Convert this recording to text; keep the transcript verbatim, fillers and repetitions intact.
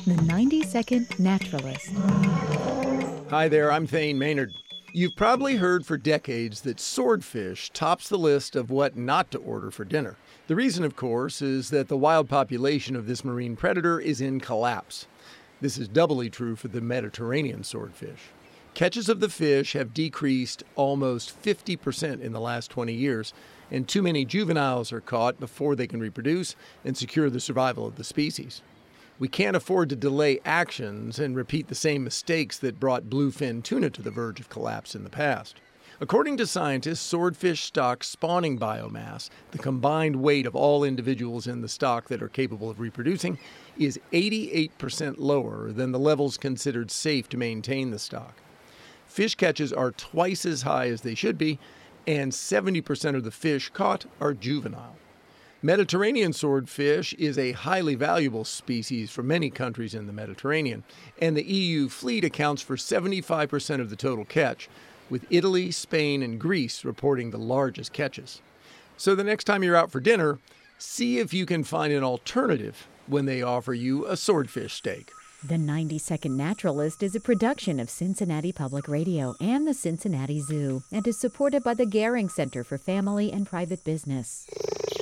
The ninety second Naturalist. Hi there, I'm Thane Maynard. You've probably heard for decades that swordfish tops the list of what not to order for dinner. The reason, of course, is that the wild population of this marine predator is in collapse. This is doubly true for the Mediterranean swordfish. Catches of the fish have decreased almost fifty percent in the last twenty years, and too many juveniles are caught before they can reproduce and secure the survival of the species. We can't afford to delay actions and repeat the same mistakes that brought bluefin tuna to the verge of collapse in the past. According to scientists, swordfish stock spawning biomass, the combined weight of all individuals in the stock that are capable of reproducing, is eighty-eight percent lower than the levels considered safe to maintain the stock. Fish catches are twice as high as they should be, and seventy percent of the fish caught are juvenile. Mediterranean swordfish is a highly valuable species for many countries in the Mediterranean, and the E U fleet accounts for seventy-five percent of the total catch, with Italy, Spain, and Greece reporting the largest catches. So the next time you're out for dinner, see if you can find an alternative when they offer you a swordfish steak. The ninety second Naturalist is a production of Cincinnati Public Radio and the Cincinnati Zoo and is supported by the Gehring Center for Family and Private Business.